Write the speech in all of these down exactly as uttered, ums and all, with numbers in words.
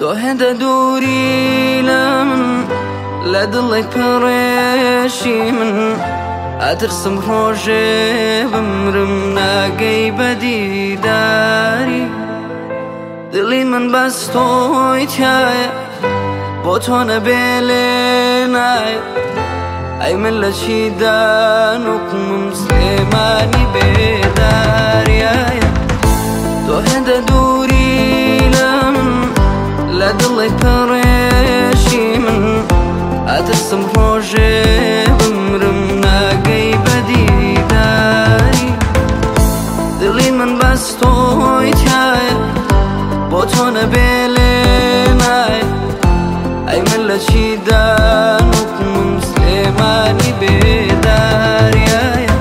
تۆ هێندە دووری لە من لە دڵێک پڕێشی من ئەترسم ڕۆژێ بمرم ناگەی بەدیداری دڵی من بەس تۆی تایە بۆ تۆ نەبێ لێ نایە ئەی من لە چیدا نوقمم سلێمانی بێداریایە تۆ هێندە دووری لە من لە دڵێک پڕێشی من ئەترسم ڕۆژێ بمرم ناگەی بەدیداری دڵی من بەس تۆی تایە بۆ تۆ نەبێ لێ نایە ئەی من لە چیدا نوقمم سلێمانی بێداریایە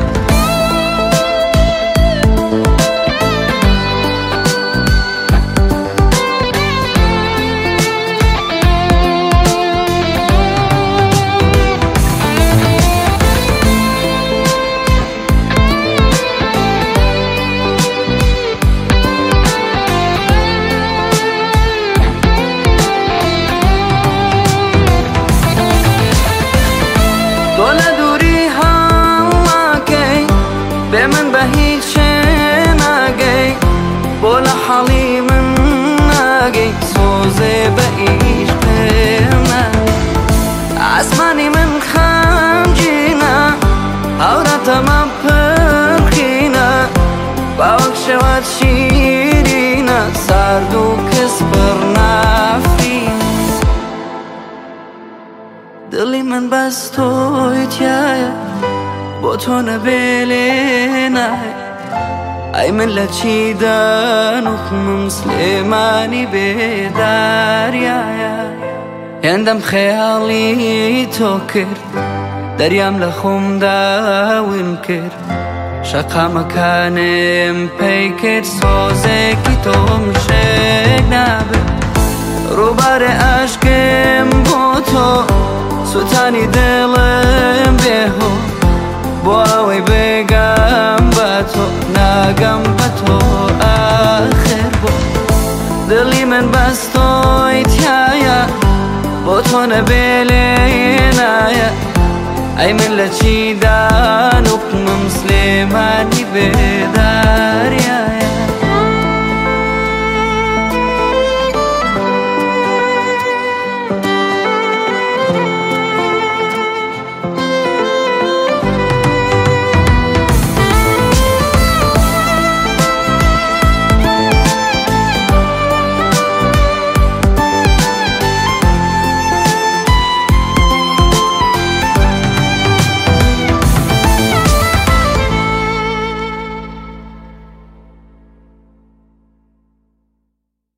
بێ من بە هیچ شێ ناگەی بۆ لە حەڵی من ناگەی سۆزێ بە ئیش پێمە ئاسمانی من خەمگینە هەورەتەمە پڕخینە باوەک شەوەت شیرینە سارد و کەس پڕ نافرین دڵی من بەس تۆی تایە بۆ تۆ نەبێ لێ نایە ئەی من لە چیدا نوقمم سلێمانی بێداریایە هێندەم خەیاڵی تۆ کرد دەریام لە خۆمدا ون کرد شەقامەکانم پێی کرد سۆزێکی تۆم شێک نابێت ڕووبارێ ئاشکم بۆ تۆ سوتانی دڵم بێهۆ بۆ ئەوەی بێگەم بە تۆ ناگەم بە تۆ ئاخر بۆ دڵی من بەس تۆی تایە بۆ تۆ نەبێ لێ نایە ئەی من لە چیدا نوقمم سلێمانی بێداریایە